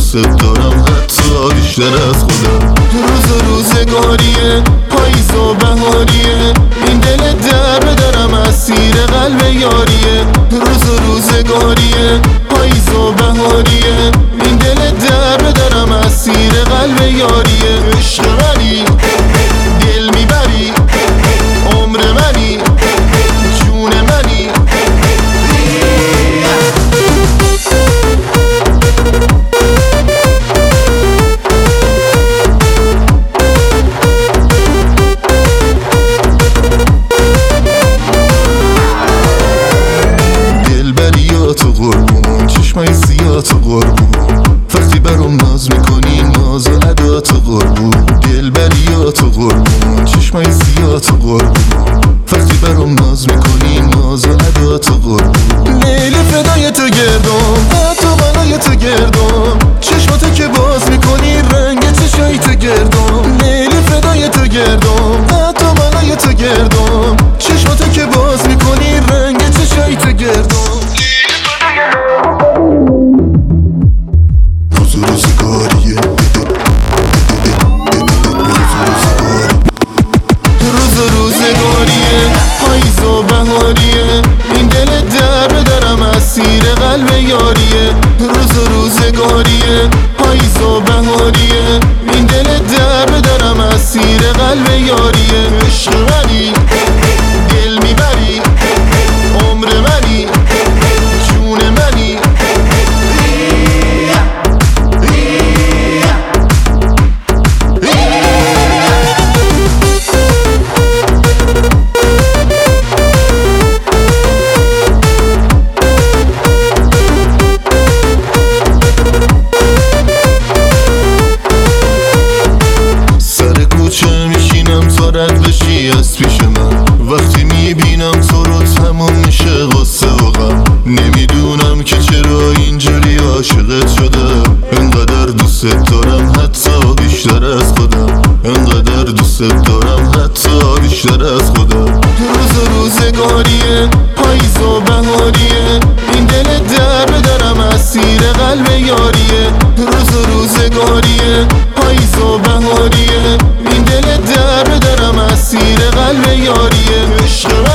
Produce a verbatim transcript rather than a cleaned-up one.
دوست دارم حتی بیشتر از خودم. روز و روزگاریه، پاییز و بهاریه، این دل در دارم اسیر قلب یاریه. روز و روزگاریه، پاییز و بهاریه، این دل در دارم اسیر قلب یاریه. عشق منی، دل میبری، عمر منی، جون منی. دلبریات و قربون، چشمای زیاد و قربون، وقتی برام ناز میکنی ناز و عدات و قربون. دلبریات و قربون، چشمای زیاد و قربون، وقتی برام ناز میکنی ناز و عدات و قربون. لیلی فدای تو گردم، حتی بلای تو گردم، چشماتو که باز میکنی رنگ چشای تو گردم. لیلی فدای تو گردم، حتی بلای تو گردم، چشماتو که باز میکنی رنگ چشای تو گردم. روز و روزگاریه، روز و روزگاریه، پاییز و بهاریه، این دل در دارم اسیر قلب یاریه. روز و روزگاریه، پاییز و بهاریه، این دل در دارم اسیر قلب یاریه. عشق منی، دل میبری، عمر منی، جون منی. رد بشی از پیش من، وقتی میبینم تو رو تموم میشه غصه و غم. نمیدونم که چرا اینجوری عاشقت شدم، انقدر دوست دارم حتی بیشتر از خودم، انقدر دوست دارم حتی بیشتر از خودم. روز و روزگاریه، پاییز و بهاریه، این دل در دارم اسیر قلب یاریه. روز و روزگاریه، پاییز و بهاریه، این دل در دارم اسیر قلب یاریه. عشق